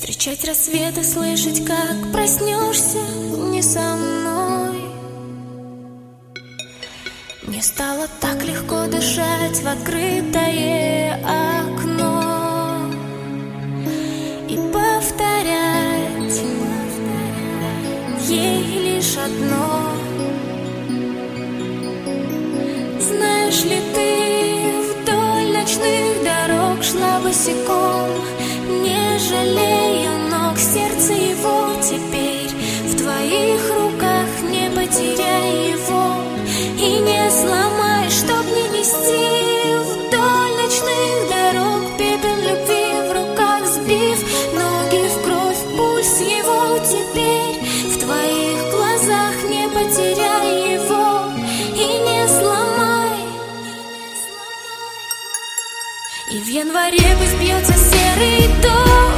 Встречать рассвет и слышать, как проснешься не со мной. Мне стало так легко дышать в открытое окно и повторять ей лишь одно. Знаешь ли, ты вдоль ночных дорог шла босиком, не жалея ног, сердце его теперь в твоих руках. Не потеряй его и не сломай, чтоб не нести вдоль ночных дорог пепел любви в руках, сбив ноги в кровь, пульс его теперь в твоих глазах. Не потеряй его и не сломай. И в январе пусть бьется серый дождь,